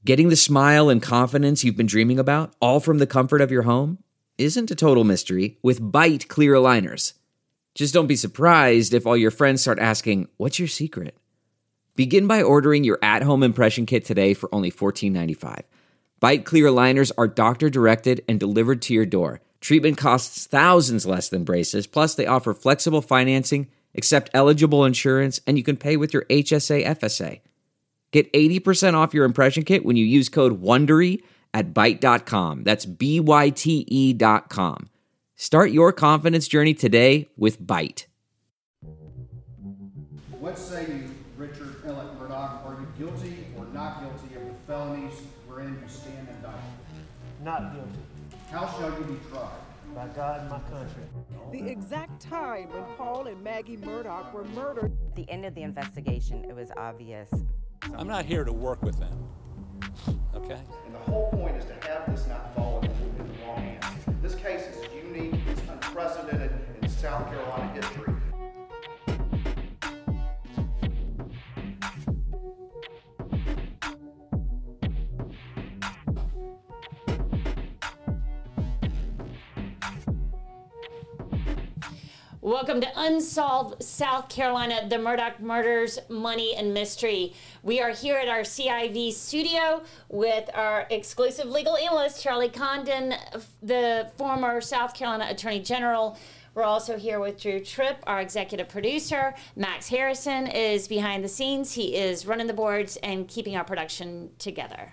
Getting the smile and confidence you've been dreaming about, all from the comfort of your home, isn't a total mystery with Byte clear aligners. Just don't be surprised if all your friends start asking, "What's your secret?" Begin by ordering your at-home impression kit today for only $14.95. Byte clear aligners are doctor-directed and delivered to your door. Treatment costs thousands less than braces, plus they offer flexible financing, accept eligible insurance, and you can pay with your HSA FSA. Get 80% off your impression kit when you use code WONDERY at Byte.com. That's BYTE.com. Start your confidence journey today with Byte. What say you, Richard Ellett Murdaugh? Are you guilty or not guilty of the felonies wherein you stand indicted? Not guilty. How shall you be tried? By God and my country. The exact time when Paul and Maggie Murdaugh were murdered. At the end of the investigation, it was obvious. I'm not here to work with them, okay? And the whole point is to have this not fall in the wrong hands. This case is unique, it's unprecedented in South Carolina history. Welcome to Unsolved South Carolina, the Murdaugh Murders, Money, and Mystery. We are here at our CIV studio with our exclusive legal analyst, Charlie Condon, the former South Carolina Attorney General. We're also here with Drew Tripp, our executive producer. Max Harrison is behind the scenes. He is running the boards and keeping our production together.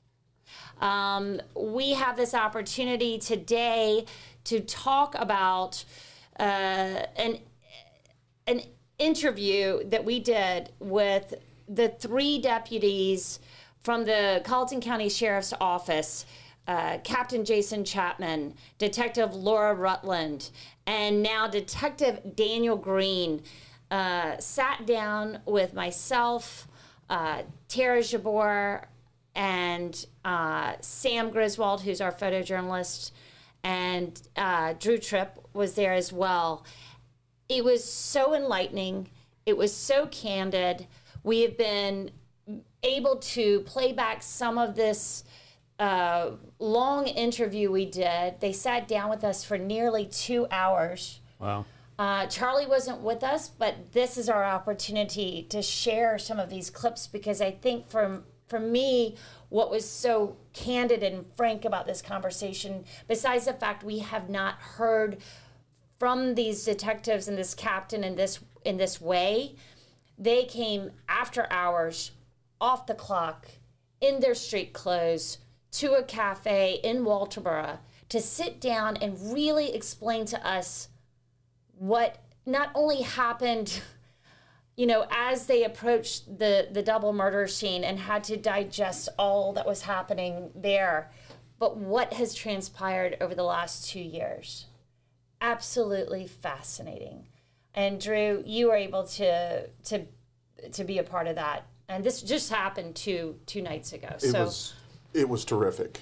We have this opportunity today to talk about an interview that we did with the three deputies from the Colleton County Sheriff's Office, Captain Jason Chapman, Detective Laura Rutland, and now Detective Daniel Green, sat down with myself, Tara Jabor, and Sam Griswold, who's our photojournalist, and Drew Tripp was there as well. It was so enlightening. It was so candid. We have been able to play back some of this long interview we did. They sat down with us for nearly 2 hours. Wow. Charlie wasn't with us, but this is our opportunity to share some of these clips because I think for me, what was so candid and frank about this conversation, besides the fact we have not heard from these detectives and this captain in this way, they came after hours, off the clock, in their street clothes, to a cafe in Walterboro to sit down and really explain to us what not only happened, you know, as they approached the double murder scene and had to digest all that was happening there, but what has transpired over the last 2 years. Absolutely fascinating. And Drew, you were able to be a part of that. And this just happened two nights ago. It was terrific.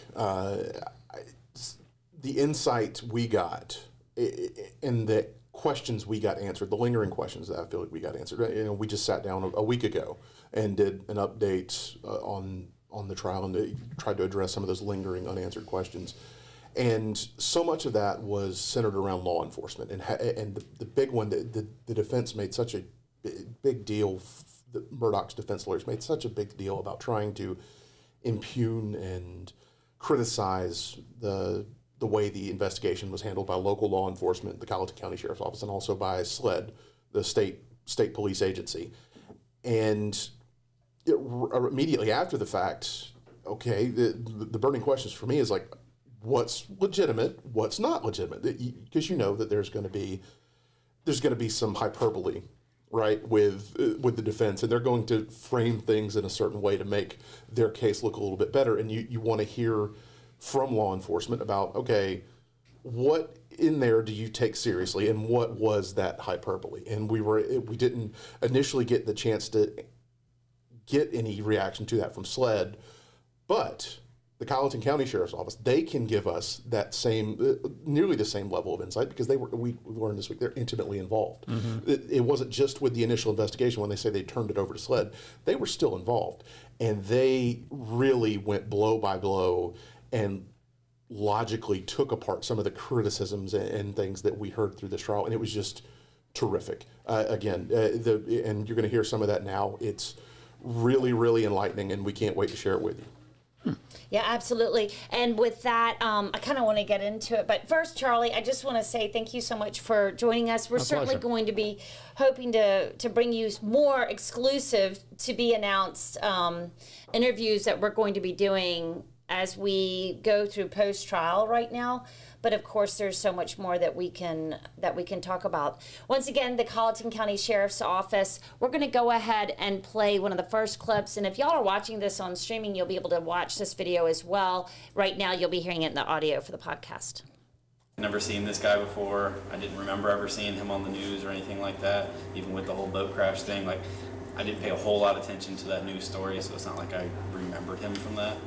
The insight we got and the questions we got answered, the lingering questions that I feel like we got answered. You know, we just sat down a week ago and did an update on the trial and tried to address some of those lingering unanswered questions. And so much of that was centered around law enforcement. And the big one, the defense made such a big deal, Murdaugh's defense lawyers made such a big deal about trying to impugn and criticize the way the investigation was handled by local law enforcement, the Colleton County Sheriff's Office, and also by SLED, the state police agency. And immediately after the fact, okay, the burning questions for me is like, what's legitimate, what's not legitimate? Because you know that there's going to be some hyperbole, right, with the defense, and they're going to frame things in a certain way to make their case look a little bit better. And you want to hear from law enforcement about, okay, what in there do you take seriously, and what was that hyperbole? And we didn't initially get the chance to get any reaction to that from SLED, but the Colleton County Sheriff's Office, they can give us that same, nearly the same level of insight because we learned this week, they're intimately involved. It wasn't just with the initial investigation when they say they turned it over to SLED. They were still involved. And they really went blow by blow and logically took apart some of the criticisms and things that we heard through this trial. And it was just terrific. And you're going to hear some of that now. It's really, really enlightening, and we can't wait to share it with you. Yeah, absolutely. And with that, I kind of want to get into it. But first, Charlie, I just want to say thank you so much for joining us. We're certainly going to be hoping to bring you more exclusive to be announced interviews that we're going to be doing as we go through post-trial right now. But of course, there's so much more that we can talk about. Once again, the Colleton County Sheriff's Office. We're going to go ahead and play one of the first clips. And if y'all are watching this on streaming, you'll be able to watch this video as well. Right now, you'll be hearing it in the audio for the podcast. Never seen this guy before. I didn't remember ever seeing him on the news or anything like that. Even with the whole boat crash thing, like I didn't pay a whole lot of attention to that news story, so it's not like I remembered him from that.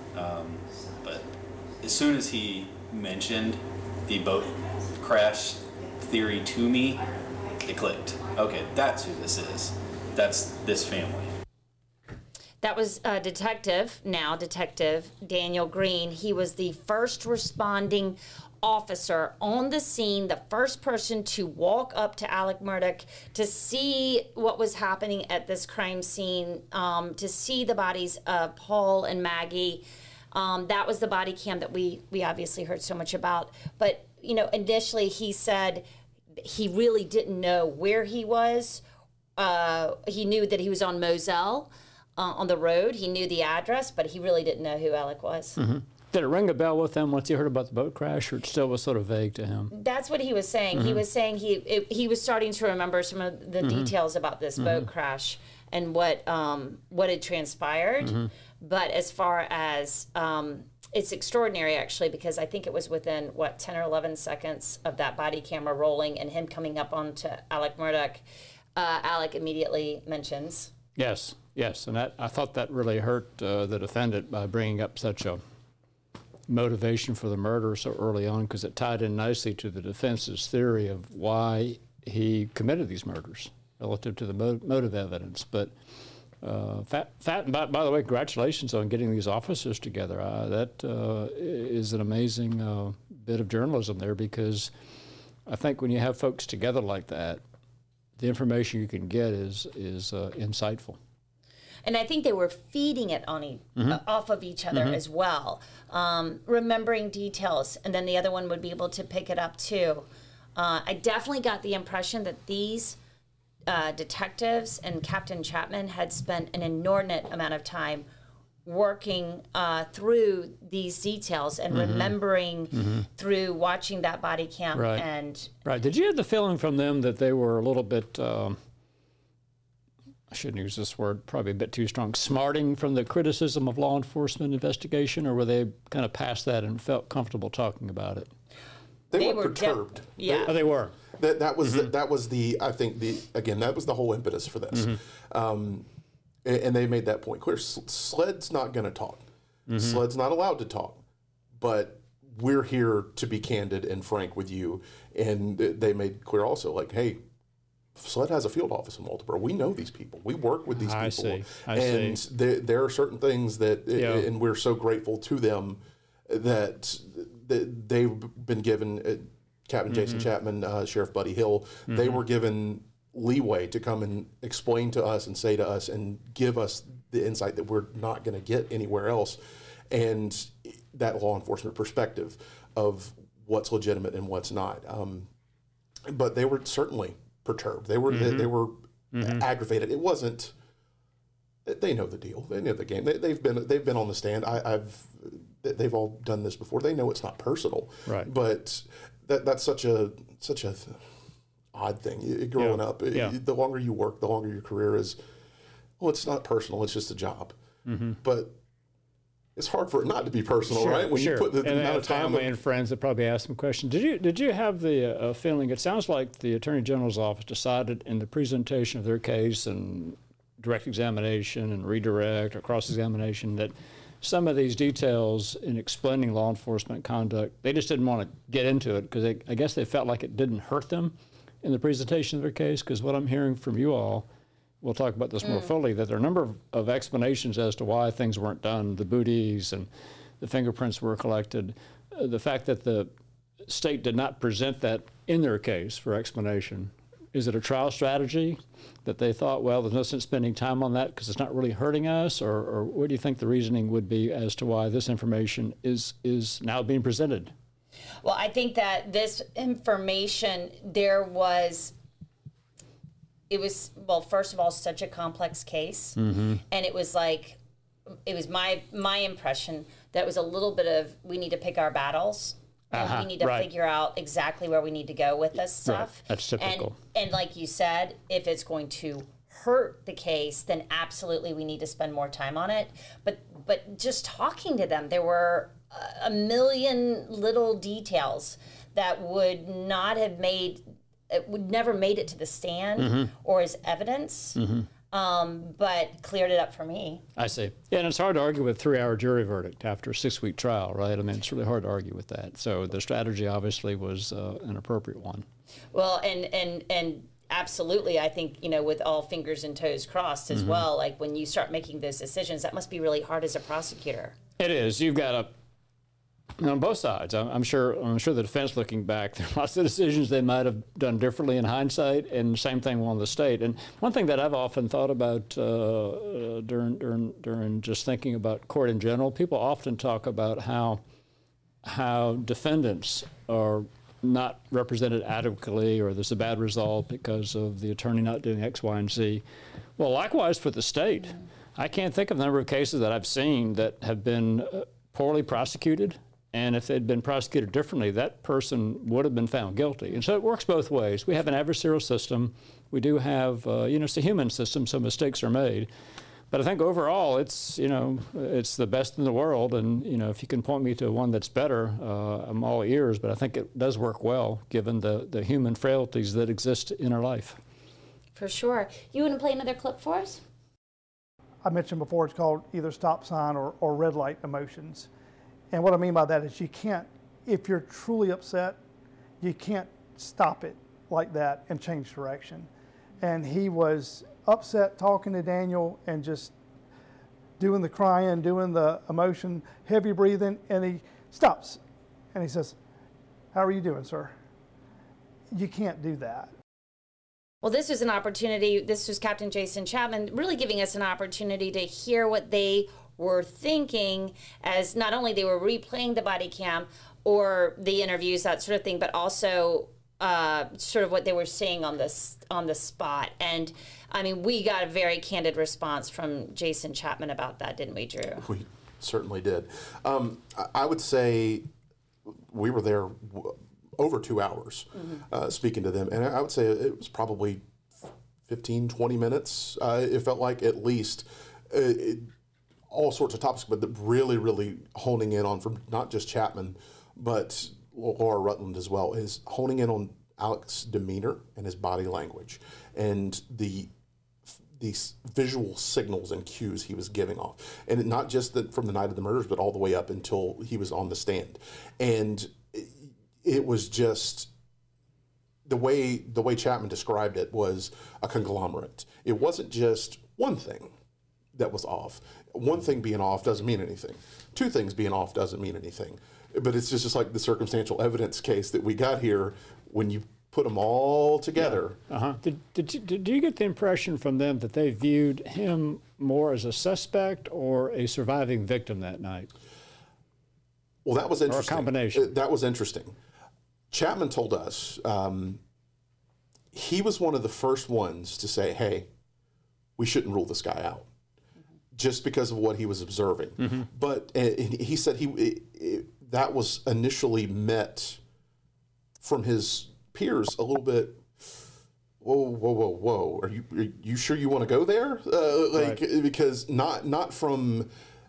But as soon as he mentioned the boat crash theory to me, it clicked. Okay, that's who this is. That's this family. That was Detective Daniel Green. He was the first responding officer on the scene, the first person to walk up to Alec Murdaugh to see what was happening at this crime scene, to see the bodies of Paul and Maggie. That was the body cam that we obviously heard so much about. But, initially he said he really didn't know where he was. He knew that he was on Moselle on the road. He knew the address, but he really didn't know who Alec was. Mm-hmm. Did it ring a bell with him once he heard about the boat crash, or it still was sort of vague to him? That's what he was saying. Mm-hmm. He was saying he was starting to remember some of the details about this boat crash and what had transpired. Mm-hmm. But as far as it's extraordinary, actually, because I think it was within 10 or 11 seconds of that body camera rolling and him coming up onto Alec Murdaugh, Alec immediately mentions. Yes, and I thought that really hurt the defendant by bringing up such a motivation for the murder so early on, because it tied in nicely to the defense's theory of why he committed these murders relative to the motive evidence. But and by the way, congratulations on getting these officers together. That is an amazing bit of journalism there, because I think when you have folks together like that, the information you can get is insightful. And I think they were feeding it on off of each other as well, remembering details, and then the other one would be able to pick it up too. I definitely got the impression that these detectives and Captain Chapman had spent an inordinate amount of time working through these details and remembering through watching that body cam. Right. Did you have the feeling from them that they were a little bit, I shouldn't use this word, probably a bit too strong, smarting from the criticism of law enforcement investigation, or were they kind of past that and felt comfortable talking about it? They were perturbed. They were. That was that was the whole impetus for this. And they made that point clear. SLED's not going to talk. SLED's not allowed to talk. But we're here to be candid and frank with you. And they made clear also, like, hey, SLED has a field office in Walterboro. We know these people. We work with these people. I see. There are certain things that, and we're so grateful to them that they've been given, Captain Jason Chapman, Sheriff Buddy Hill, they were given leeway to come and explain to us and say to us and give us the insight that we're not going to get anywhere else, and that law enforcement perspective of what's legitimate and what's not. But they were certainly perturbed. They were aggravated. It wasn't. They know the deal. They know the game. They've been on the stand. They've all done this before. They know it's not personal. Right. But that's such a odd thing. Growing up, the longer you work, the longer your career is. Well, it's not personal. It's just a job. But it's hard for it not to be personal, right? When you put the amount of time. Family and friends that probably ask some questions. Did you have the feeling? It sounds like the Attorney General's office decided in the presentation of their case and direct examination and redirect or cross-examination that some of these details in explaining law enforcement conduct, they just didn't want to get into it because I guess they felt like it didn't hurt them in the presentation of their case. Because what I'm hearing from you all, we'll talk about this more fully, that there are a number of explanations as to why things weren't done, the booties and the fingerprints were collected. The fact that the state did not present that in their case for explanation. Is it a trial strategy that they thought, well, there's no sense spending time on that because it's not really hurting us? Or what do you think the reasoning would be as to why this information is now being presented? Well, I think that this information, well, first of all, such a complex case. And it was my impression that it was a little bit of, we need to pick our battles. We need to figure out exactly where we need to go with this stuff. Right. That's typical. And like you said, if it's going to hurt the case, then absolutely we need to spend more time on it. But just talking to them, there were a million little details that would never made it to the stand or as evidence. But cleared it up for me. I see. Yeah, and it's hard to argue with a 3-hour jury verdict after a 6-week trial, right? I mean, it's really hard to argue with that. So the strategy obviously was an appropriate one. Well, and absolutely, I think, with all fingers and toes crossed as well, like when you start making those decisions, that must be really hard as a prosecutor. It is. You've got on both sides. I'm sure the defense, looking back, there are lots of decisions they might have done differently in hindsight, and same thing on the state. And one thing that I've often thought about during just thinking about court in general, people often talk about how defendants are not represented adequately, or there's a bad result because of the attorney not doing X, Y, and Z. Well, likewise for the state. I can't think of the number of cases that I've seen that have been poorly prosecuted. And if they'd been prosecuted differently, that person would have been found guilty. And so it works both ways. We have an adversarial system. We do have, it's a human system, so mistakes are made. But I think overall, it's the best in the world. And, if you can point me to one that's better, I'm all ears. But I think it does work well, given the human frailties that exist in our life. For sure. You want to play another clip for us? I mentioned before, it's called either stop sign or red light emotions. And what I mean by that is you can't, if you're truly upset, you can't stop it like that and change direction. And he was upset talking to Daniel and just doing the crying, doing the emotion, heavy breathing, and he stops. And he says, "How are you doing, sir?" You can't do that. Well, this was an opportunity. This was Captain Jason Chapman really giving us an opportunity to hear what they were thinking, as not only they were replaying the body cam or the interviews, that sort of thing, but also sort of what they were saying on the spot. And I mean, we got a very candid response from Jason Chapman about that, didn't we, Drew? We certainly did. I would say we were there over 2 hours speaking to them, and I would say it was probably 15, 20 minutes. It felt like, at least. All sorts of topics, but really, really honing in on, from not just Chapman, but Laura Rutland as well, is honing in on Alex's demeanor and his body language and these visual signals and cues he was giving off. And not just from the night of the murders, but all the way up until he was on the stand. And it was just, the way Chapman described it was a conglomerate. It wasn't just one thing that was off. One thing being off doesn't mean anything. Two things being off doesn't mean anything. But it's just like the circumstantial evidence case that we got here. When you put them all together. Yeah. Did you get the impression from them that they viewed him more as a suspect or a surviving victim that night? Well, that was interesting. Or a combination. That was interesting. Chapman told us he was one of the first ones to say, "Hey, we shouldn't rule this guy out," just because of what he was observing. But he said that was initially met from his peers a little bit. Whoa! Are you sure you want to go there? Right. Because not from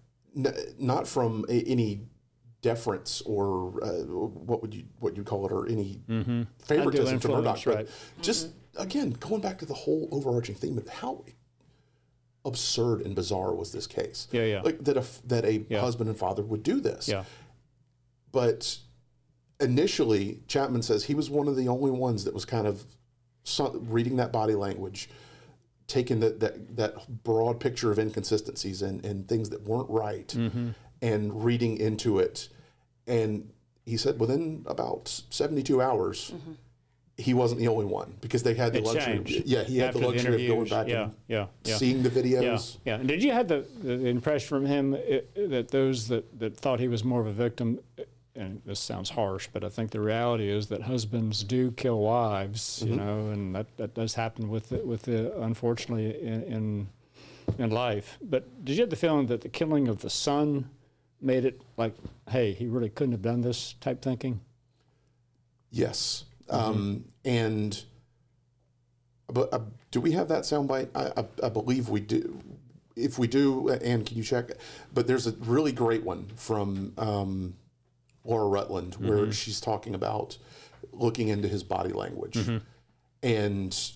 any deference or what you call it, or any favoritism to Murdaugh, right. Just again going back to the whole overarching theme of how absurd and bizarre was this case? Yeah. Like that a husband and father would do this. Yeah. But initially, Chapman says he was one of the only ones that was kind of reading that body language, taking that broad picture of inconsistencies and things that weren't right, and reading into it. And he said within about 72 hours, he wasn't the only one, because they had the luxury. Changed. Yeah, he had the luxury of going back and seeing the videos. Yeah. And did you have the impression from him that those that thought he was more of a victim, and this sounds harsh, but I think the reality is that husbands do kill wives, you know, and that does happen with the unfortunately in life. But did you have the feeling that the killing of the son made it like, hey, he really couldn't have done this type thinking? Yes. And but do we have that soundbite? I believe we do. If we do, Ann, can you check? But there's a really great one from Laura Rutland where she's talking about looking into his body language, and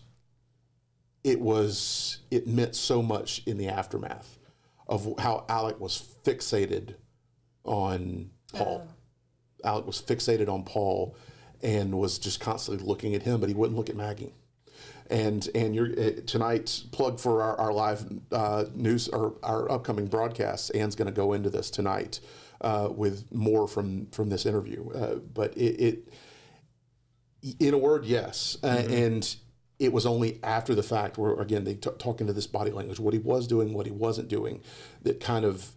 it meant so much in the aftermath of how Alec was fixated on Paul. Alec was fixated on Paul and was just constantly looking at him, but he wouldn't look at Maggie. And you're tonight's plug for our live news or our upcoming broadcasts. Ann's going to go into this tonight with more from this interview. But it in a word, yes. And it was only after the fact where, again, they talking to this body language, what he was doing, what he wasn't doing, that kind of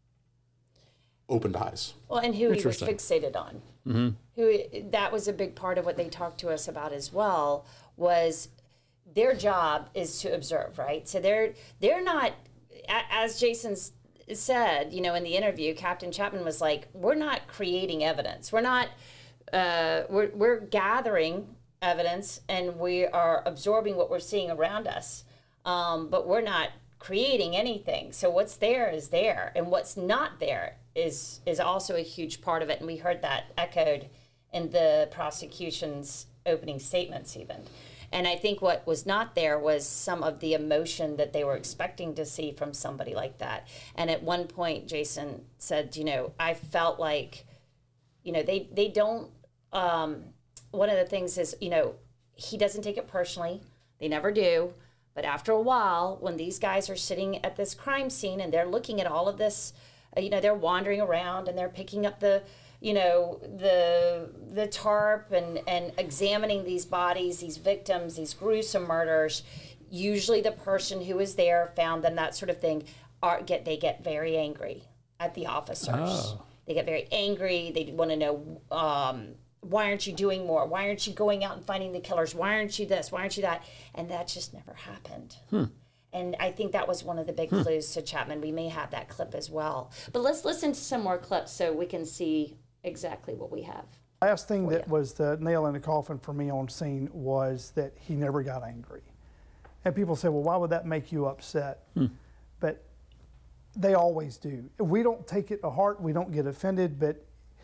opened eyes. Well, and who he was fixated on. That was a big part of what they talked to us about as well, was their job is to observe, right? So they're not, as Jason said, you know, in the interview, Captain Chapman was like, we're not creating evidence. We're not, we're gathering evidence and we are absorbing what we're seeing around us, but we're not creating anything. So what's there is there, and what's not there is also a huge part of it. And we heard that echoed in the prosecution's opening statements even. And I think what was not there was some of the emotion that they were expecting to see from somebody like that. And at one point, Jason said, you know, I felt like, you know, they don't, one of the things is, you know, he doesn't take it personally. They never do. But after a while, when these guys are sitting at this crime scene and they're looking at all of this, you know, they're wandering around and they're picking up the, you know, the tarp and examining these bodies, these victims, these gruesome murders. Usually the person who was there, found them, that sort of thing, they get very angry at the officers. Oh. They get very angry. They want to know, why aren't you doing more? Why aren't you going out and finding the killers? Why aren't you this? Why aren't you that? And that just never happened. And I think that was one of the big clues to Chapman. We may have that clip as well. But let's listen to some more clips so we can see exactly what we have. Last thing that was the nail in the coffin for me on scene was that he never got angry. And people say, well, why would that make you upset? But they always do. We don't take it to heart. We don't get offended. But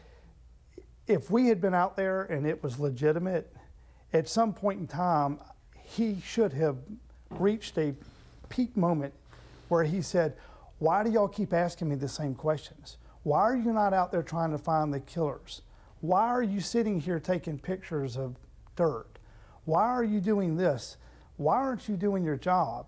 if we had been out there and it was legitimate, at some point in time, he should have reached a peak moment where he said, why do y'all keep asking me the same questions? Why are you not out there trying to find the killers? Why are you sitting here taking pictures of dirt? Why are you doing this? Why aren't you doing your job?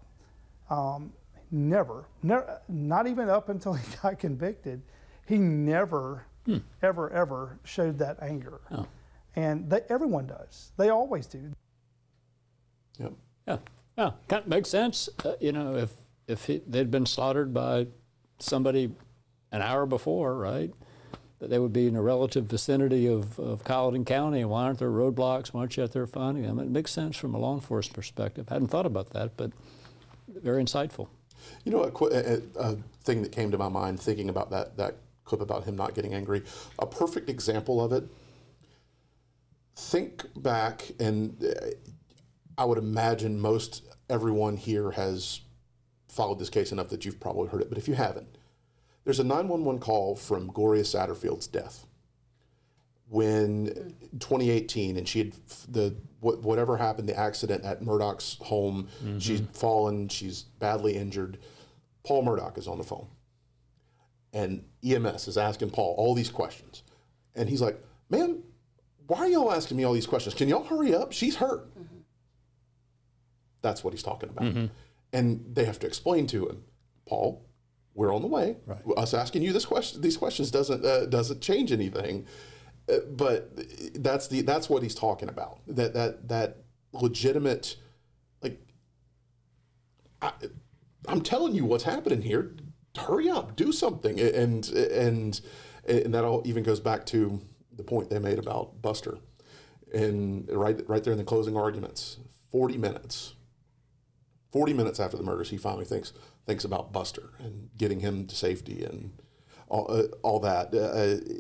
Never, not even up until he got convicted, he never, ever showed that anger. And everyone does. They always do. Yep. Yeah. Yeah, kind of makes sense. You know, if they'd been slaughtered by somebody an hour before, right, that they would be in a relative vicinity of Colleton County, and why aren't there roadblocks? Why aren't you out there finding them? It makes sense from a law enforcement perspective. I hadn't thought about that, but very insightful. You know, a thing that came to my mind thinking about that clip about him not getting angry, a perfect example of it, think back, and I would imagine most everyone here has followed this case enough that you've probably heard it, but if you haven't, there's a 911 call from Gloria Satterfield's death when 2018, and she had whatever happened, the accident at Murdoch's home, she's fallen, she's badly injured. Paul Murdaugh is on the phone, and EMS is asking Paul all these questions, and he's like, "Man, why are y'all asking me all these questions? Can y'all hurry up? She's hurt." Mm-hmm. That's what he's talking about. Mm-hmm. And they have to explain to him, Paul, we're on the way. Right. Us asking you these questions doesn't change anything. But that's what he's talking about. That legitimate, like, I'm telling you what's happening here. Hurry up, do something. And that all even goes back to the point they made about Buster. And right there in the closing arguments, 40 minutes after the murders, he finally thinks about Buster and getting him to safety and all that.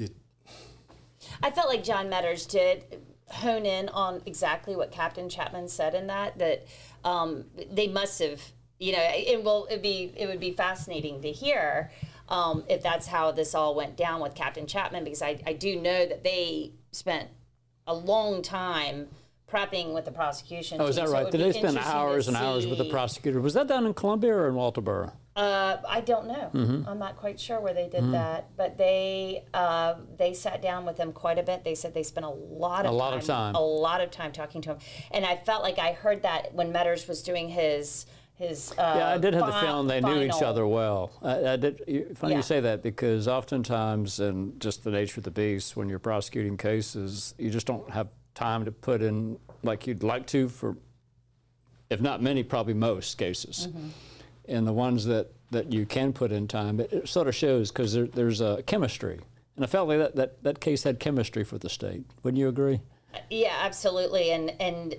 I felt like John Metters did hone in on exactly what Captain Chapman said in that they must have, it would be fascinating to hear if that's how this all went down with Captain Chapman, because I do know that they spent a long time prepping with the prosecution. Oh, is that right? Did they spend hours and hours with the prosecutor? Was that down in Columbia or in Walterboro? I don't know. Mm-hmm. I'm not quite sure where they did that, but they sat down with him quite a bit. They said they spent a lot of time talking to him, and I felt like I heard that when Metters was doing his. Yeah, I did have the feeling they knew each other well. I did. Funny you say that, because oftentimes, in just the nature of the beast, when you're prosecuting cases, you just don't have time to put in like you'd like to for, if not many, probably most cases. Mm-hmm. And the ones that you can put in time, it sort of shows, because there's a chemistry. And I felt like that case had chemistry for the state. Wouldn't you agree? Yeah, absolutely. And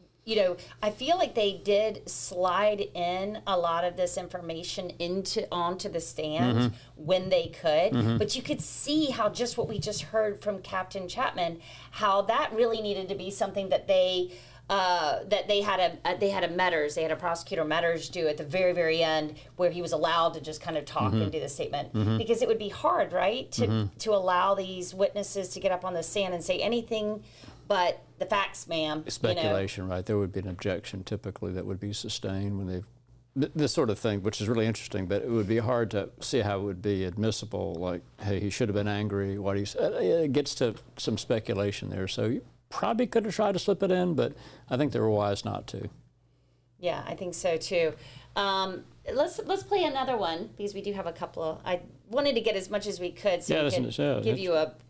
I feel like they did slide in a lot of this information onto the stand when they could. Mm-hmm. But you could see how just what we just heard from Captain Chapman, how that really needed to be something that they had a Metters, they had a prosecutor Metters do at the very, very end, where he was allowed to just kind of talk and do the statement, because it would be hard, right, to allow these witnesses to get up on the stand and say anything but the facts, ma'am. Speculation, right? There would be an objection typically that would be sustained when they've this sort of thing, which is really interesting, but it would be hard to see how it would be admissible. Like, hey, he should have been angry. What he said, it gets to some speculation there. So you probably could have tried to slip it in, but I think they were wise not to. Yeah, I think so too. Let's play another one, because we do have a couple of. I wanted to get as much as we could, so we can give you a.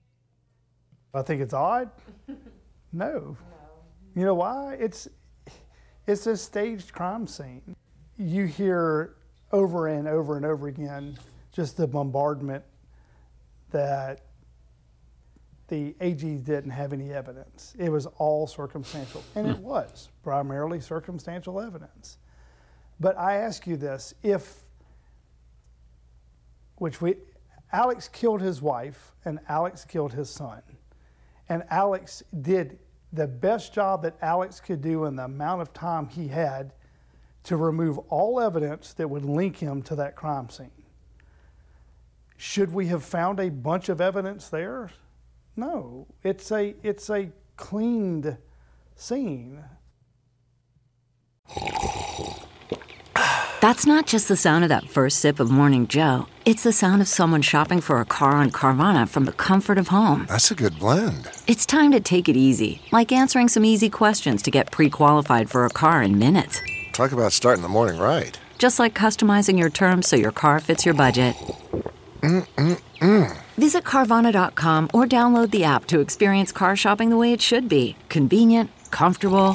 I think it's odd. No. You know why? It's a staged crime scene. You hear over and over and over again just the bombardment that the AG didn't have any evidence. It was all circumstantial, and it was primarily circumstantial evidence. But I ask you this: Alex killed his wife and Alex killed his son, and Alex did the best job that Alex could do in the amount of time he had to remove all evidence that would link him to that crime scene. Should we have found a bunch of evidence there? No, it's a cleaned scene. That's not just the sound of that first sip of Morning Joe. It's the sound of someone shopping for a car on Carvana from the comfort of home. That's a good blend. It's time to take it easy, like answering some easy questions to get pre-qualified for a car in minutes. Talk about starting the morning right. Just like customizing your terms so your car fits your budget. Visit Carvana.com or download the app to experience car shopping the way it should be. Convenient, comfortable.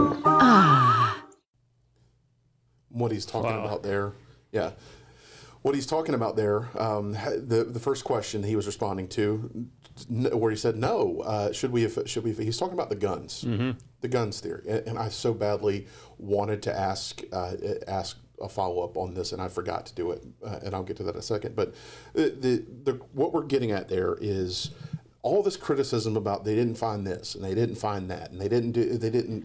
What he's talking about there, what he's talking about there, the first question he was responding to, where he said no, should we he's talking about the guns, the guns theory, and I so badly wanted to ask a follow-up on this, and I forgot to do it, and I'll get to that in a second. But what we're getting at there is all this criticism about they didn't find this and they didn't find that and they didn't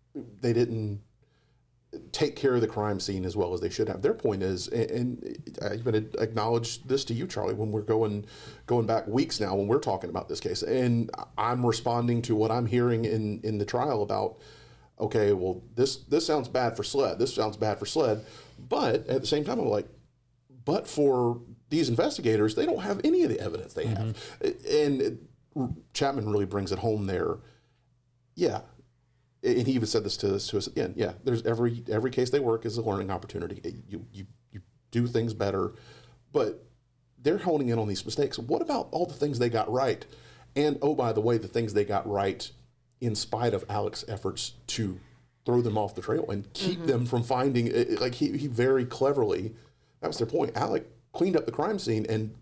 take care of the crime scene as well as they should have. Their point is, and I even acknowledge this to you, Charlie, when we're going back weeks now when we're talking about this case, and I'm responding to what I'm hearing in the trial about, okay, well, this sounds bad for SLED. This sounds bad for SLED. But at the same time, I'm like, but for these investigators, they don't have any of the evidence they have. And Chapman really brings it home there. Yeah. And he even said this to us again. Yeah, there's every case they work is a learning opportunity. You do things better, but they're honing in on these mistakes. What about all the things they got right? And oh, by the way, the things they got right in spite of Alec's efforts to throw them off the trail and keep them from finding, like he very cleverly, that was their point. Alec cleaned up the crime scene and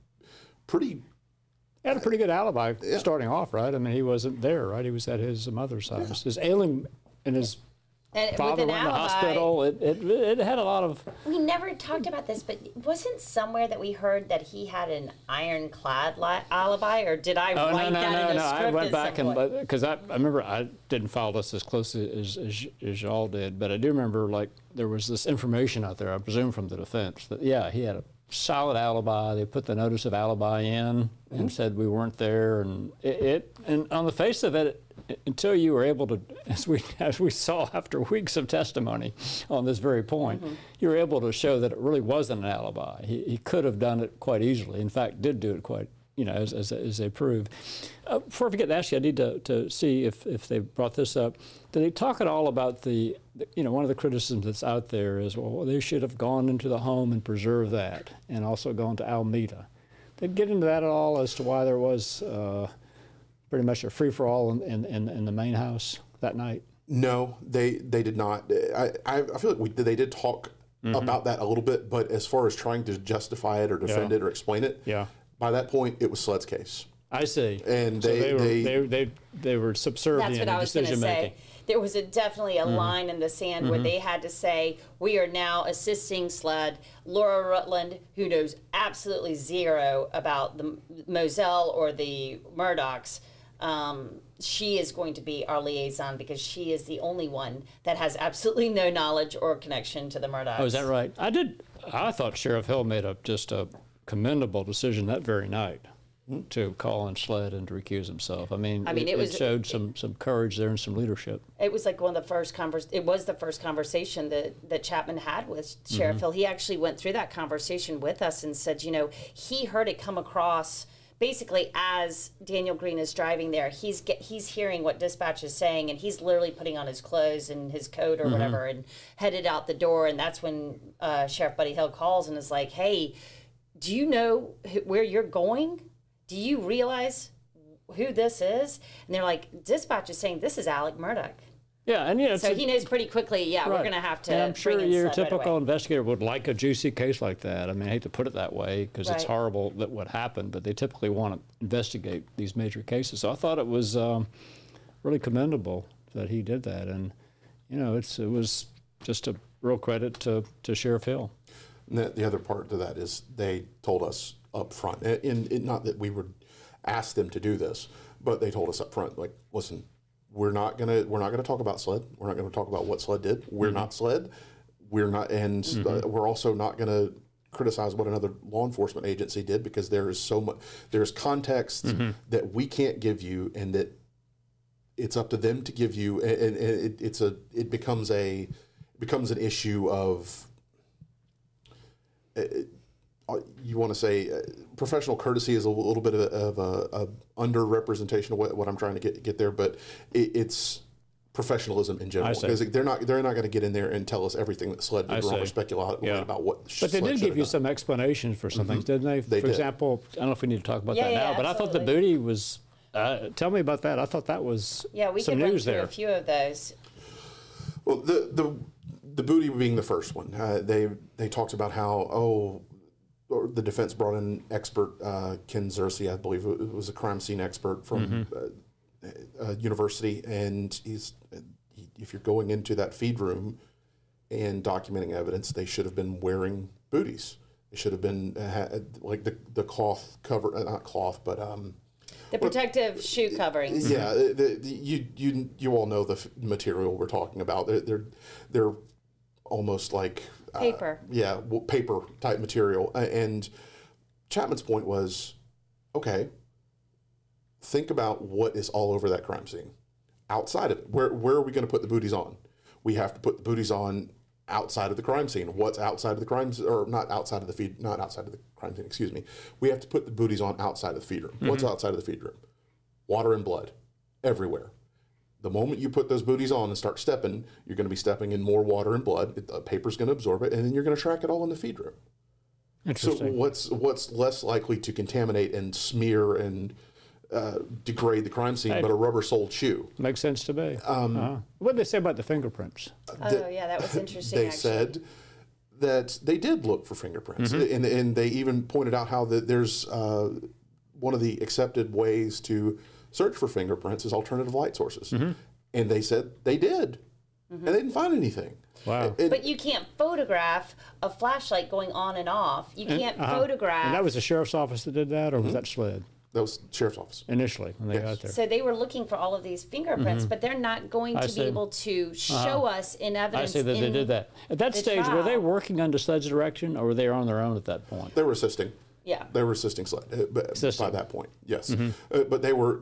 had a pretty good alibi starting off, right? I mean, he wasn't there, right? He was at his mother's house. His ailing and his father went in the hospital. It had a lot of... We never talked about this, but wasn't somewhere that we heard that he had an ironclad alibi, or did I write that in the script? I went back because I remember I didn't follow this as closely as y'all did, but I do remember like there was this information out there, I presume from the defense, that he had a solid alibi. They put the notice of alibi in and said we weren't there, and and on the face of it, until you were able to, as we saw after weeks of testimony on this very point, you were able to show that it really wasn't an alibi. He could have done it quite easily. In fact, did do it quite, as they prove. Before I forget to ask you, I need to see if they brought this up. Did they talk at all about one of the criticisms that's out there is, well, they should have gone into the home and preserved that, and also gone to Alameda. Did they get into that at all as to why there was pretty much a free-for-all in the main house that night? No, they did not. I feel like they did talk about that a little bit, but as far as trying to justify it or defend it or explain it, by that point, it was Sled's case. I see. And so they were subservient in decision making. There was definitely a line in the sand where they had to say, we are now assisting Sled. Laura Rutland, who knows absolutely zero about the Moselle or the Murdochs, she is going to be our liaison because she is the only one that has absolutely no knowledge or connection to the Murdochs. Oh, is that right? I thought Sheriff Hill made just a commendable decision that very night to call on Sled and to recuse himself. I mean, it showed some courage there and some leadership. It was like one of the first conversation that Chapman had with Sheriff Hill. He actually went through that conversation with us and said, he heard it come across basically as Daniel Green is driving there. He's hearing what dispatch is saying, and he's literally putting on his clothes and his coat or whatever and headed out the door. And that's when Sheriff Buddy Hill calls and is like, hey, do you know where you're going? Do you realize who this is? And they're like, dispatch is saying this is Alec Murdoch. Yeah, and so he knows pretty quickly, we're going to have to. And I'm sure your typical investigator would like a juicy case like that. I mean, I hate to put it that way because it's horrible that what happened, but they typically want to investigate these major cases. So I thought it was really commendable that he did that, and it was just a real credit to Sheriff Hill. And the other part to that is they told us up front, and not that we would ask them to do this, but they told us up front, like, listen, we're not gonna talk about Sled. We're not gonna talk about what Sled did. We're not Sled. We're not, and we're also not gonna criticize what another law enforcement agency did because there is so much. There's context that we can't give you, and that it's up to them to give you. And it becomes an issue of. You want to say professional courtesy is a little bit of a underrepresentation of what I'm trying to get there, but it's professionalism in general because they're not going to get in there and tell us everything that Sled did wrong or speculate about what. But they did give you some explanations for some things, didn't they? For example, I don't know if we need to talk about that now, but I thought the booty was. Tell me about that. I thought that was we some can news run through there. a few of those. Well, the booty being the first one, they talked about how the defense brought in expert Ken Zersi, I believe it was a crime scene expert from university, and if you're going into that feed room and documenting evidence, they should have been wearing booties. They should have been like the cloth cover, not cloth, but the protective shoe coverings. Yeah, you all know the material we're talking about. They're almost like paper. Paper type material. And Chapman's point was, okay, think about what is all over that crime scene. Outside of it, where are we going to put the booties on? We have to put the booties on outside of the crime scene. What's outside of the crime, or not outside of the not outside of the crime scene, excuse me. We have to put the booties on outside of the feed room. What's outside of the feed room? Water and blood, everywhere. The moment you put those booties on and start stepping, you're going to be stepping in more water and blood. The paper's going to absorb it, and then you're going to track it all in the feed room. So what's less likely to contaminate and smear and degrade the crime scene, but a rubber-soled shoe? Makes sense to me. What did they say about the fingerprints? Yeah, that was interesting. They said that they did look for fingerprints, and they even pointed out how that there's one of the accepted ways to search for fingerprints is alternative light sources, and they said they did, and they didn't find anything. Wow! But you can't photograph a flashlight going on and off. You can't photograph. And that was the sheriff's office that did that, or was that SLED? That was sheriff's office initially when they got there. So they were looking for all of these fingerprints, but they're not going to be able to show us in evidence. I see that they did that. At that stage, were they working under SLED's direction, or were they on their own at that point? They were assisting. Yeah. They were assisting SLED by that point. Yes, but they were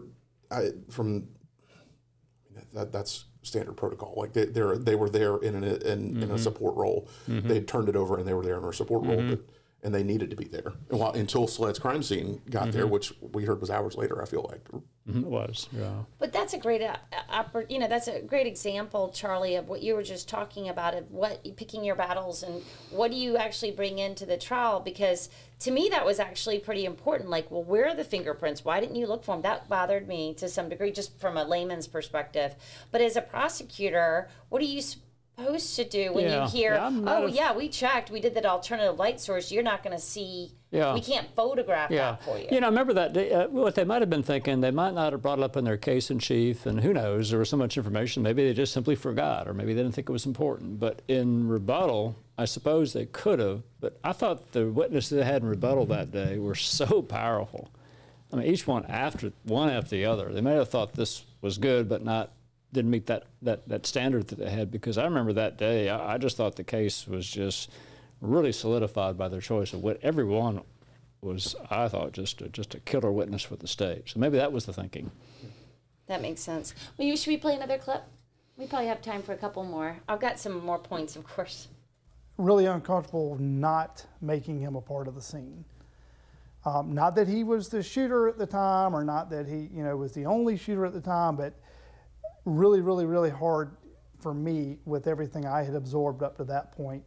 that's standard protocol. Like they were there in a support role. They'd turned it over and they were there in a support role, and they needed to be there until SLED's crime scene got there, which we heard was hours later. I feel like it was. Yeah. But that's a great, that's a great example, Charlie, of what you were just talking about, of what picking your battles and what do you actually bring into the trial. Because to me, that was actually pretty important. Like, well, where are the fingerprints? Why didn't you look for them? That bothered me to some degree, just from a layman's perspective. But as a prosecutor, what are you supposed to do when you hear, we checked, we did that alternative light source, you're not going to see, we can't photograph that for you. You know, I remember that day, what they might have been thinking, they might not have brought it up in their case in chief, and who knows, there was so much information, maybe they just simply forgot, or maybe they didn't think it was important. But in rebuttal, I suppose they could have, but I thought the witnesses they had in rebuttal that day were so powerful. I mean, each one after the other. They may have thought this was good, but didn't meet that standard that they had, because I remember that day, I just thought the case was just really solidified by their choice of what everyone was, I thought, just a killer witness for the state. So maybe that was the thinking. That makes sense. Well, should we play another clip? We probably have time for a couple more. I've got some more points, of course. Really uncomfortable not making him a part of the scene. Not that he was the shooter at the time, or not that he was the only shooter at the time, but really, really, really hard for me with everything I had absorbed up to that point,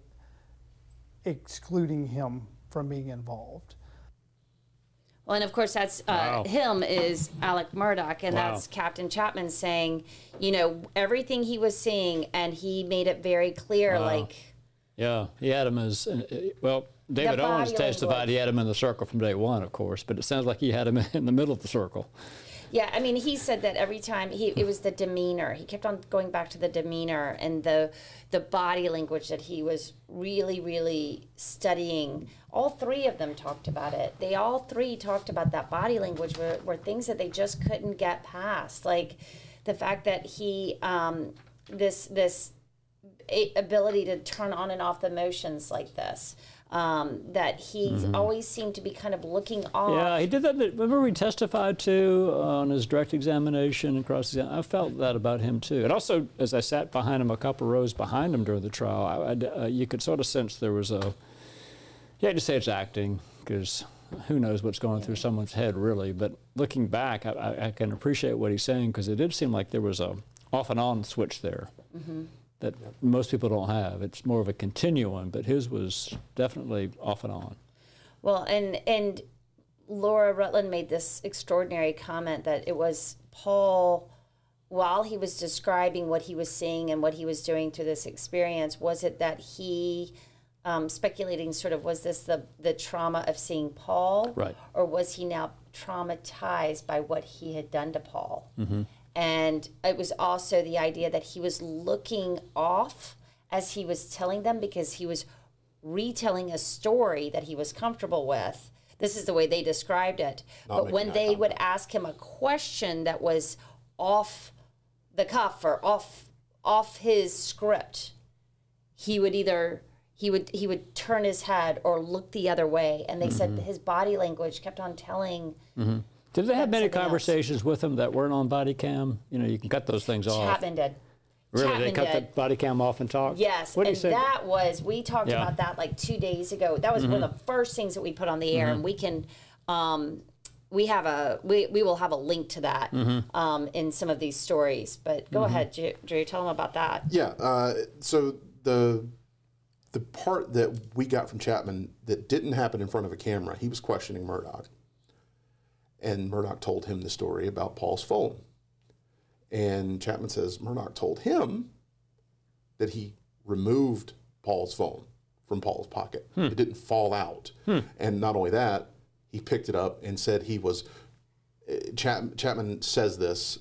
excluding him from being involved. Well, and of course, that's him is Alec Murdaugh, and that's Captain Chapman saying, everything he was seeing, and he made it very clear, Yeah, he had him as, David Owens testified he had him in the circle from day one, of course, but it sounds like he had him in the middle of the circle. Yeah, I mean, he said that every time it was the demeanor. He kept on going back to the demeanor and the body language that he was really, really studying. All three of them talked about it. They all three talked about that body language were things that they just couldn't get past. Like the fact that he, this ability to turn on and off the emotions like this. That he always seemed to be kind of looking off. Yeah, he did that. Remember we testified to on his direct examination and cross-examination? I felt that about him too. And also, as I sat behind him, a couple rows behind him during the trial, you could sort of sense there was you had to say it's acting, because who knows what's going through someone's head really. But looking back, I can appreciate what he's saying, because it did seem like there was a off and on switch there. That most people don't have. It's more of a continuum, but his was definitely off and on. Well, and Laura Rutland made this extraordinary comment that it was Paul, while he was describing what he was seeing and what he was doing through this experience, was it that he, speculating sort of, was this the trauma of seeing Paul? Right. Or was he now traumatized by what he had done to Paul? And it was also the idea that he was looking off as he was telling them, because he was retelling a story that he was comfortable with. This is the way they described it. But when they would ask him a question that was off the cuff or off his script, he would either he would turn his head or look the other way. And they said his body language kept on telling. Did they have many conversations with him that weren't on body cam? You can cut those things off. Chapman did. Really? Chapman They cut did. the body cam off and talked? Yes, What do you and say? that was, we talked Yeah. about that like 2 days ago. That was one of the first things that we put on the air, and we can, we will have a link to that in some of these stories. But go ahead, Drew, tell them about that. Yeah. So the part that we got from Chapman that didn't happen in front of a camera, he was questioning Murdaugh. And Murdaugh told him the story about Paul's phone. And Chapman says Murdaugh told him that he removed Paul's phone from Paul's pocket. It didn't fall out. And not only that, he picked it up and said he was, Chapman says this,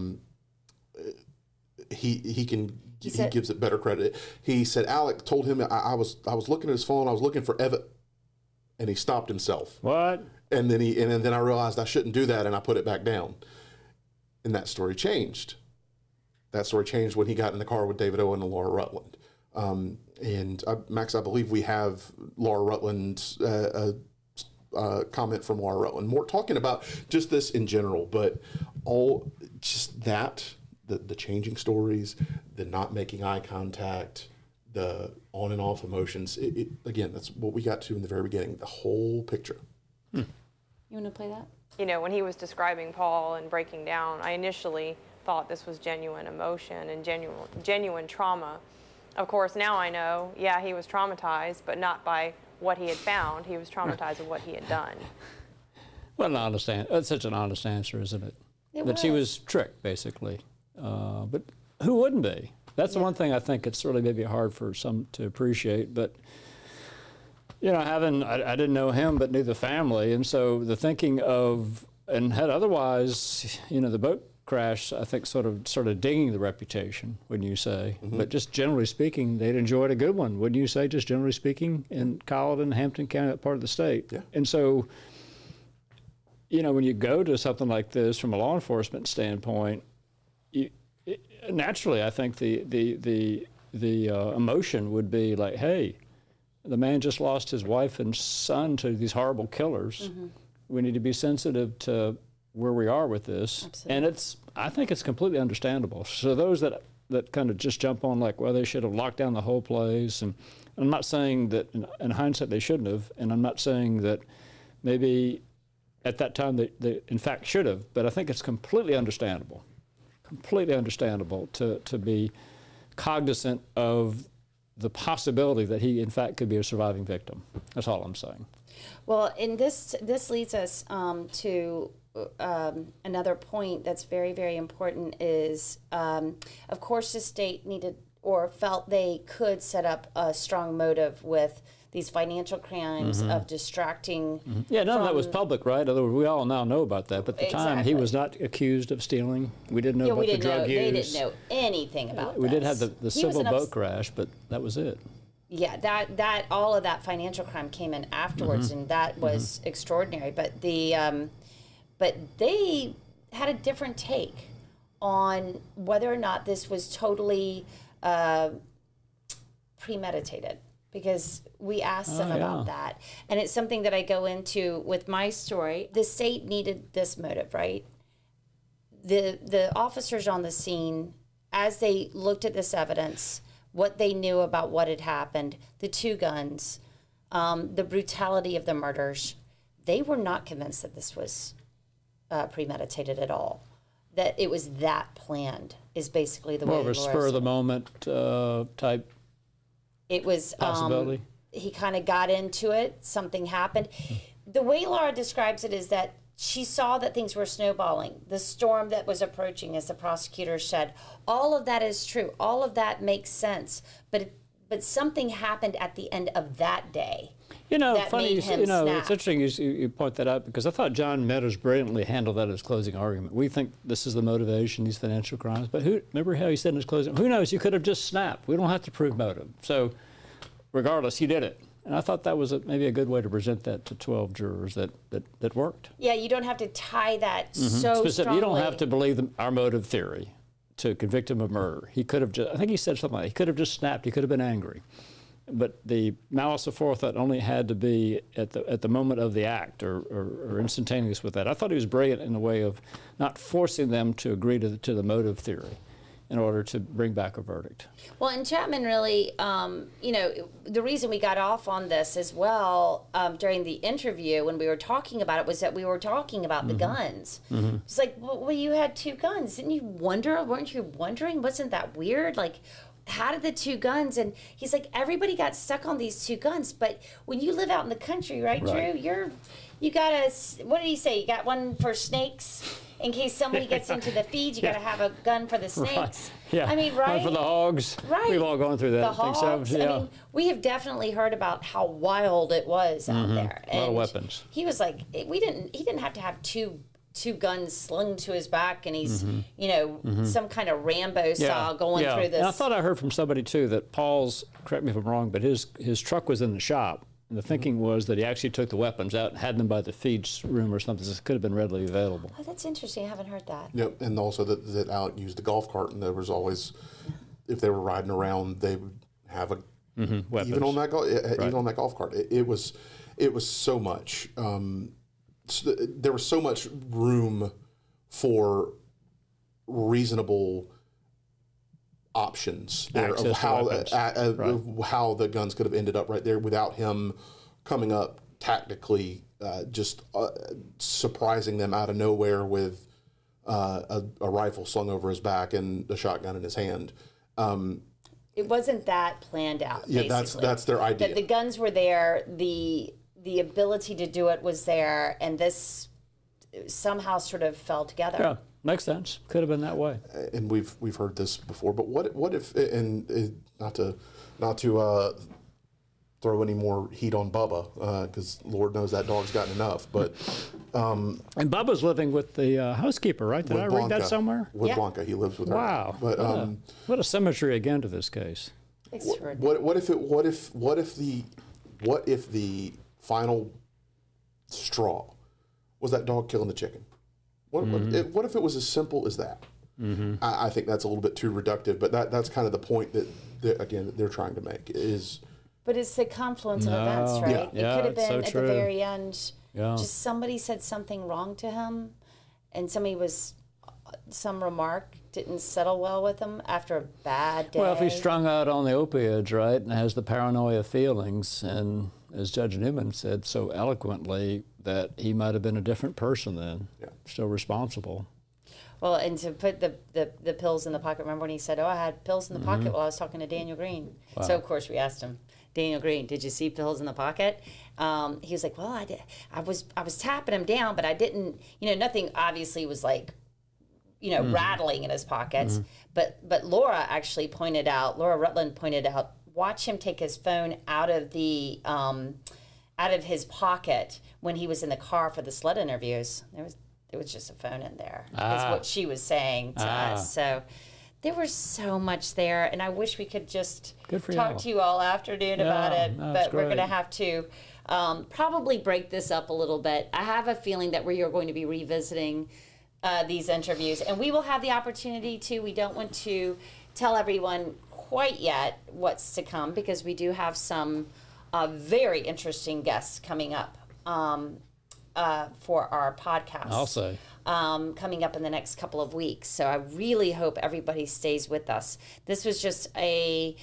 he gives it better credit. He said Alec told him I was looking at his phone, I was looking for Evan, and he stopped himself. What? And then I realized I shouldn't do that, and I put it back down. And that story changed. That story changed when he got in the car with David Owen and Laura Rutland. Max, I believe we have Laura Rutland's comment from Laura Rutland, more talking about just this in general, but all just that, the changing stories, the not making eye contact, the on and off emotions. Again, that's what we got to in the very beginning, the whole picture. You want to play that? You know, when he was describing Paul and breaking down, I initially thought this was genuine emotion and genuine trauma. Of course, now I know, yeah, he was traumatized, but not by what he had found. He was traumatized with what he had done. Well, that's such an honest answer, isn't it? That she was tricked, basically. But who wouldn't be? That's the one thing I think it's really maybe hard for some to appreciate. But, you know, I didn't know him, but knew the family. And so the thinking of, and had otherwise, you know, the boat crash, I think, sort of started dinging the reputation, wouldn't you say? But just generally speaking, they'd enjoyed a good one, wouldn't you say, just generally speaking, in Colleton, Hampton County, that part of the state. Yeah. And so, you know, when you go to something like this from a law enforcement standpoint, naturally, I think the emotion would be like, hey, the man just lost his wife and son to these horrible killers. We need to be sensitive to where we are with this. Absolutely. And I think it's completely understandable. So those that kind of just jump on like, well, they should have locked down the whole place. And I'm not saying that in hindsight they shouldn't have, and I'm not saying that maybe at that time they in fact should have, but I think it's completely understandable to be cognizant of the possibility that he in fact could be a surviving victim. That's all I'm saying. Well, and this leads us to another point that's very, very important is, of course, the state needed or felt they could set up a strong motive with these financial crimes of distracting. Yeah, none of that was public, right? Otherwise, we all now know about that. But at the time, he Exactly. was not accused of stealing. We didn't know about the drug use. They didn't know anything about We this. did have the civil boat crash, but that was it. Yeah, that all of that financial crime came in afterwards, and that was extraordinary. But but they had a different take on whether or not this was totally premeditated, because we asked them about that, and it's something that I go into with my story. The state needed this motive, right? The officers on the scene, as they looked at this evidence, what they knew about what had happened, the two guns, the brutality of the murders, they were not convinced that this was premeditated at all. That it was that planned is basically the way. More of a spur of the moment type. It was possibility. He kind of got into it. Something happened. The way Laura describes it is that she saw that things were snowballing. The storm that was approaching, as the prosecutor said, all of that is true. All of that makes sense. But something happened at the end of that day. You know, that funny. made him You know, snap. it's interesting you point that out, because I thought John Meadows brilliantly handled that in his closing argument. We think this is the motivation, these financial crimes, but remember how he said in his closing? Who knows? You could have just snapped. We don't have to prove motive. So, regardless, he did it. And I thought that was maybe a good way to present that to 12 jurors that worked. Yeah, you don't have to tie that so strongly. You don't have to believe our motive theory to convict him of murder. He could have just, I think he said something like, he could have just snapped, he could have been angry. But the malice of forethought only had to be at the moment of the act or instantaneous with that. I thought he was brilliant in the way of not forcing them to agree to the motive theory. in order to bring back a verdict. Well, and Chapman really, the reason we got off on this as well during the interview when we were talking about it was that we were talking about the guns. It's like, well, you had 2 guns. Didn't you wonder? Weren't you wondering? Wasn't that weird? Like, how did the 2 guns? And he's like, everybody got stuck on these 2 guns. But when you live out in the country, right. Drew? You got what did he say? You got one for snakes? In case somebody gets into the feed, you got to have a gun for the snakes. Right. Yeah. I mean, right? One for the hogs. Right. We've all gone through that. The hogs. Yeah. I mean, we have definitely heard about how wild it was out there. A lot of weapons. He was like, he didn't have to have two guns slung to his back, and he's, some kind of Rambo style going through this. And I thought I heard from somebody too that Paul's, correct me if I'm wrong, but his truck was in the shop. And the thinking was that he actually took the weapons out and had them by the feed room or something. This could have been readily available. Oh, that's interesting. I haven't heard that. Yep, and also that Alec used the golf cart, and there was always, if they were riding around, they would have a weapons. even on that golf cart. It was so much. There was so much room for reasonable options there of how the guns could have ended up right there without him coming up tactically, just surprising them out of nowhere with a rifle slung over his back and a shotgun in his hand. It wasn't that planned out. Yeah, that's their idea. That the guns were there, the ability to do it was there, and this somehow sort of fell together. Yeah. Makes sense. Could have been that way. And we've heard this before, but what if and not to throw any more heat on Bubba, because Lord knows that dog's gotten enough. But and Bubba's living with the housekeeper, right? Did I read that somewhere? With Blanca, he lives with her. Wow. But what a symmetry again to this case. What if the final straw was that dog killing the chicken? What if it was as simple as that? I think that's a little bit too reductive, but that's kind of the point that they're trying to make is. But it's the confluence of events, right? Yeah. It could have been at the very end. Yeah. Just somebody said something wrong to him, and some remark didn't settle well with him after a bad day. Well, if he's strung out on the opioids, right, and has the paranoia feelings, and as Judge Newman said so eloquently, that he might have been a different person then, still responsible. Well, and to put the pills in the pocket, remember when he said, I had pills in the pocket while I was talking to Daniel Green. Wow. So, of course, we asked him, Daniel Green, did you see pills in the pocket? He was like, well, I did. I was tapping him down, but I didn't, nothing obviously was like, rattling in his pockets. But Laura Rutland pointed out, watch him take his phone out of his pocket when he was in the car for the sled interviews. There was just a phone in there. That's what she was saying to us. So there was so much there, and I wish we could just talk to you all afternoon about it. But we're going to have to probably break this up a little bit. I have a feeling that we are going to be revisiting these interviews, and we will have the opportunity to. We don't want to tell everyone quite yet what's to come because we do have some very interesting guests coming up for our podcast. I'll say. Coming up in the next couple of weeks. So I really hope everybody stays with us. This was just a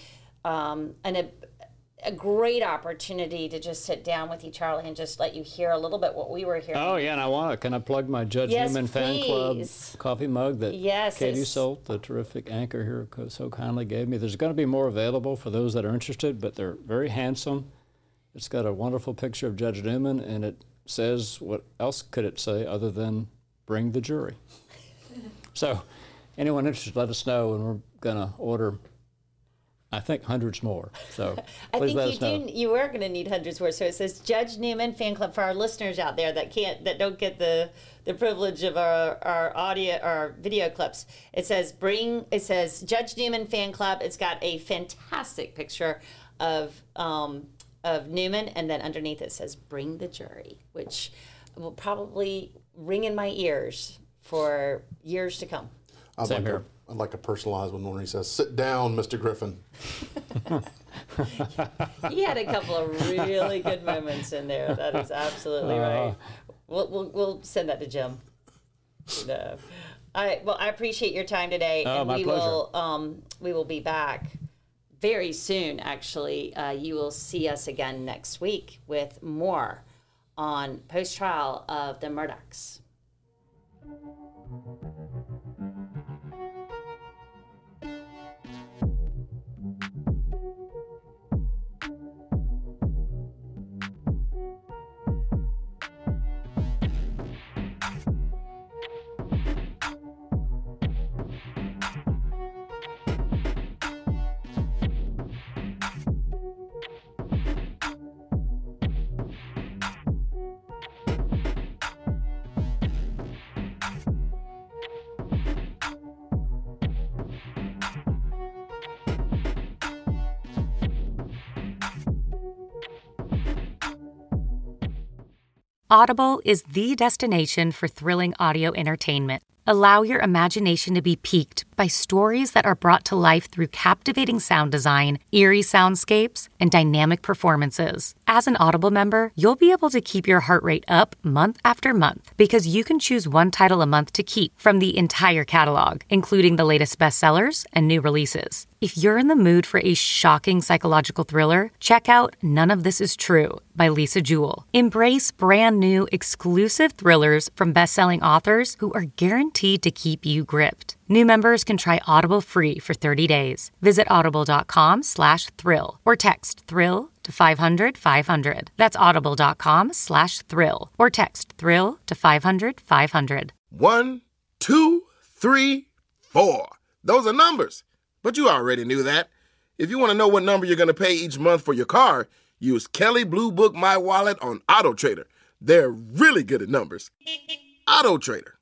great opportunity to just sit down with you, Charlie, and just let you hear a little bit what we were hearing. Oh, yeah, and can I plug my Judge Newman Fan Club coffee mug that Katie Solt, the terrific anchor here, so kindly gave me. There's going to be more available for those that are interested, but they're very handsome. It's got a wonderful picture of Judge Newman, and it says, what else could it say other than bring the jury? So anyone interested, let us know, and we're going to order, I think, hundreds more. So please let us know. You are going to need hundreds more. So it says Judge Newman Fan Club for our listeners out there that don't get the privilege of our audio, our video clips. It says Judge Newman Fan Club. It's got a fantastic picture of Newman, and then underneath it says bring the jury, which will probably ring in my ears for years to come. I'd like a personalized one where he says, "Sit down, Mr. Griffin." He had a couple of really good moments in there. That is absolutely right. We'll send that to Jim. No. Well, I appreciate your time today. Oh, and my pleasure. We will be back very soon, actually. You will see us again next week with more on post-trial of the Murdaughs. Audible is the destination for thrilling audio entertainment. Allow your imagination to be piqued by stories that are brought to life through captivating sound design, eerie soundscapes, and dynamic performances. As an Audible member, you'll be able to keep your heart rate up month after month because you can choose one title a month to keep from the entire catalog, including the latest bestsellers and new releases. If you're in the mood for a shocking psychological thriller, check out None of This Is True by Lisa Jewell. Embrace brand new exclusive thrillers from best-selling authors who are guaranteed to keep you gripped. New members can try Audible free for 30 days. Visit audible.com/thrill or text thrill to 500-500. That's audible.com/thrill or text thrill to 500-500. 1, 2, 3, 4. Those are numbers. But you already knew that. If you want to know what number you're going to pay each month for your car, use Kelley Blue Book My Wallet on Auto Trader. They're really good at numbers. Auto Trader.